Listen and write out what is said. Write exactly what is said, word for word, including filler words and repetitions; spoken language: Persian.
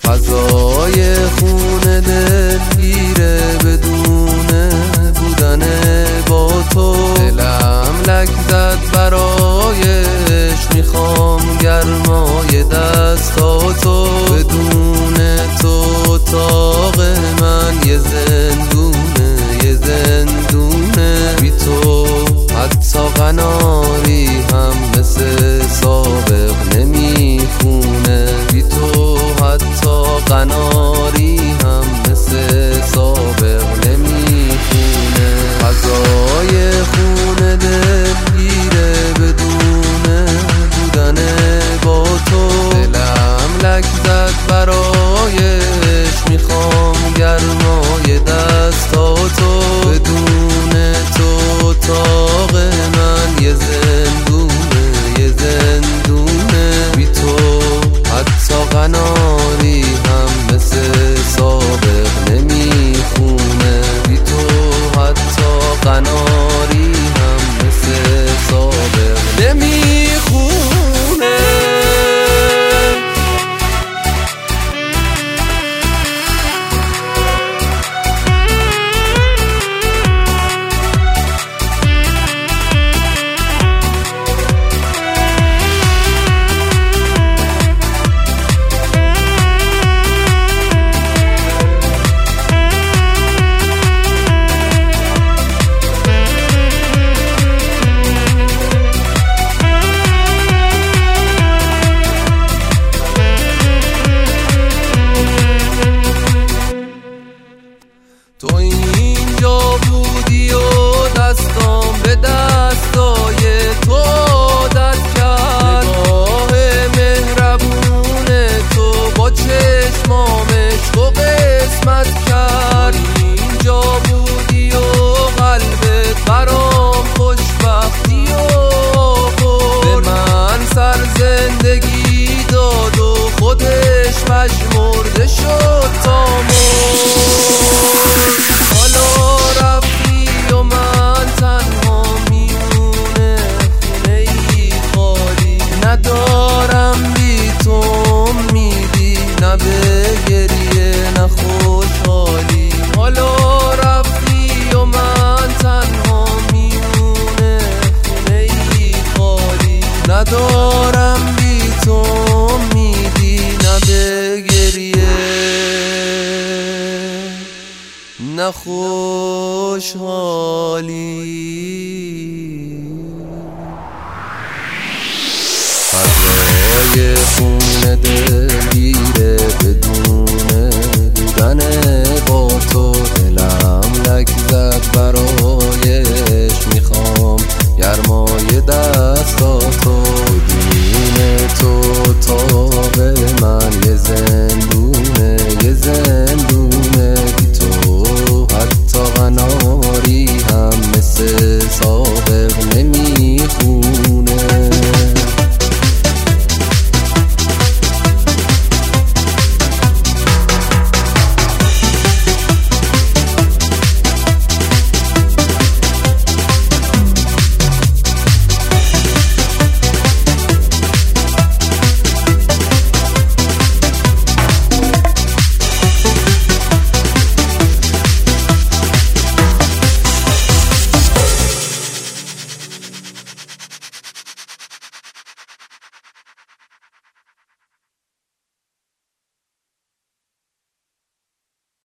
فضای خونه دلگیره بدون بودن با تو. دلم لک زد برایش، میخوام گرمای دستاتو. بدون تو اتاق من یه زندونه، یه زندونه. بی تو حتی قناری هم مثل سابق نمیخونه. بی تو حتی قناری هم مثل سابق نمیخونه. فضای خونه دلگیره بدون بودن با تو. دلم لک زد برایش، میخوام گرمای دستاتو. بدون تو اتاق من یه زندونه، یه زندونه. بی تو حتی قناری هم مثل سابق نمیخونه. بی تو حتی قناری هم مثل سابق نمیخونه. تو اینجا بودی و دستام به دستای تو دست کرد. نگاه مهربون تو با چشمام عشق و قسمت کرد. اینجا بودی و قلبت برام خوشبختی آورد. به من سر زندگی داد و خودش مجمرده شد تا ندارم بی تو امیدی، نه به گریه نه خوشحالی. حالا رفتی و من تنها میمونه خونه ای خالی. ندارم بی تو امیدی، نه به گریه نه خوشحالی. فضای خونه دلگیره